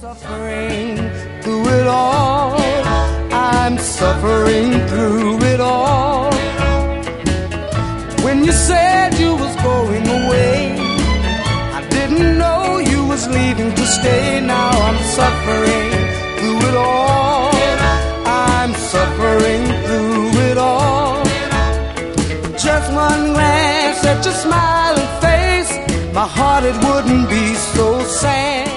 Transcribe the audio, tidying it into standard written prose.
Suffering through it all, I'm suffering through it all. When you said you was going away, I didn't know you was leaving to stay. Now I'm suffering through it all, I'm suffering through it all. Just one glance at your smiling face, my heart it wouldn't be so sad.